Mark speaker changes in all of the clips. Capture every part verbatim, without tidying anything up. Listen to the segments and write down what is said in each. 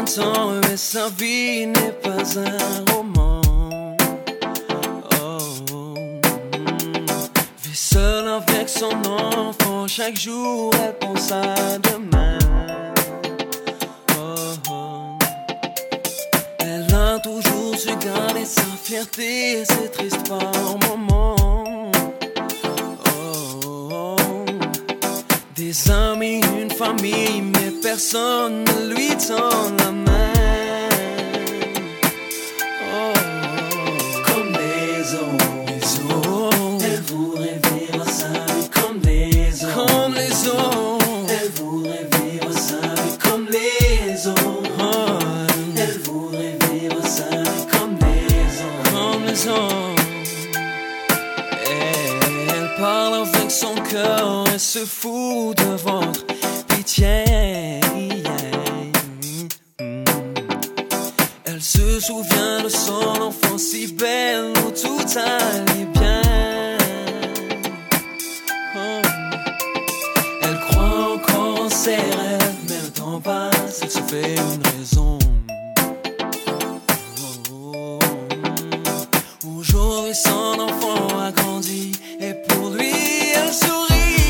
Speaker 1: temps, mais sa vie n'est pas un roman. Oh, vit seule avec son enfant, chaque jour elle pense à demain. Oh, oh. Elle a toujours su garder sa fierté, c'est triste par moments. Des amis, une famille, mais personne ne lui tend la main. Oh, comme les autres, les autres, elle voudrait vivre sa vie comme les autres. Comme les autres, elle voudrait vivre sa vie comme les autres. Oh, elle voudrait vivre sa vie comme les autres. Comme les autres. Elle parle avec son cœur et se fout de votre pitié. Elle se souvient de son enfance si belle où tout allait bien. Oh. Elle croit encore en ses rêves, mais le temps passe, elle se fait une raison. Oh. Aujourd'hui son enfant a grandi et pour lui elle sourit.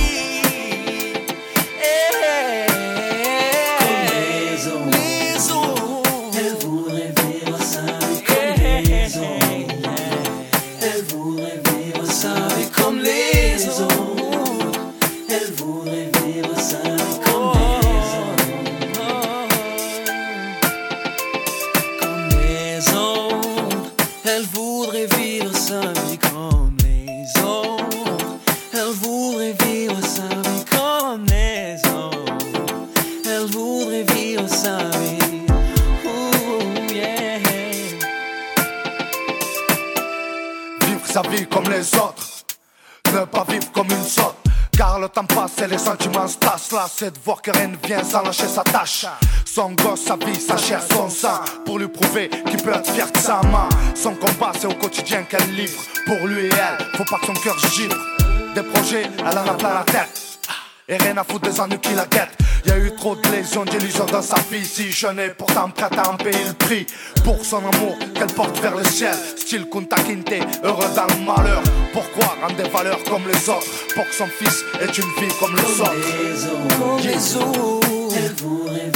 Speaker 2: Sa vie comme les autres, ne pas vivre comme une sotte. Car le temps passe et les sentiments se tassent. Là c'est de voir que rien ne vient sans lâcher sa tâche. Son gosse, sa vie, sa chair, son sang, pour lui prouver qu'il peut être fier de sa main. Son combat c'est au quotidien qu'elle livre. Pour lui et elle, faut pas que son cœur givre. Des projets, elle en a plein la tête et rien à foutre des ennuis qui la guettent. Y'a eu trop de lésions, d'illusions dans sa vie. Si jeune est pourtant prête à en payer le prix pour son amour qu'elle porte vers le ciel. Style Kunta Kinte, heureux dans le malheur. Pourquoi rendre des valeurs comme les autres? Pour que son fils ait une vie comme les autres.
Speaker 1: Comme les autres, elle voudrait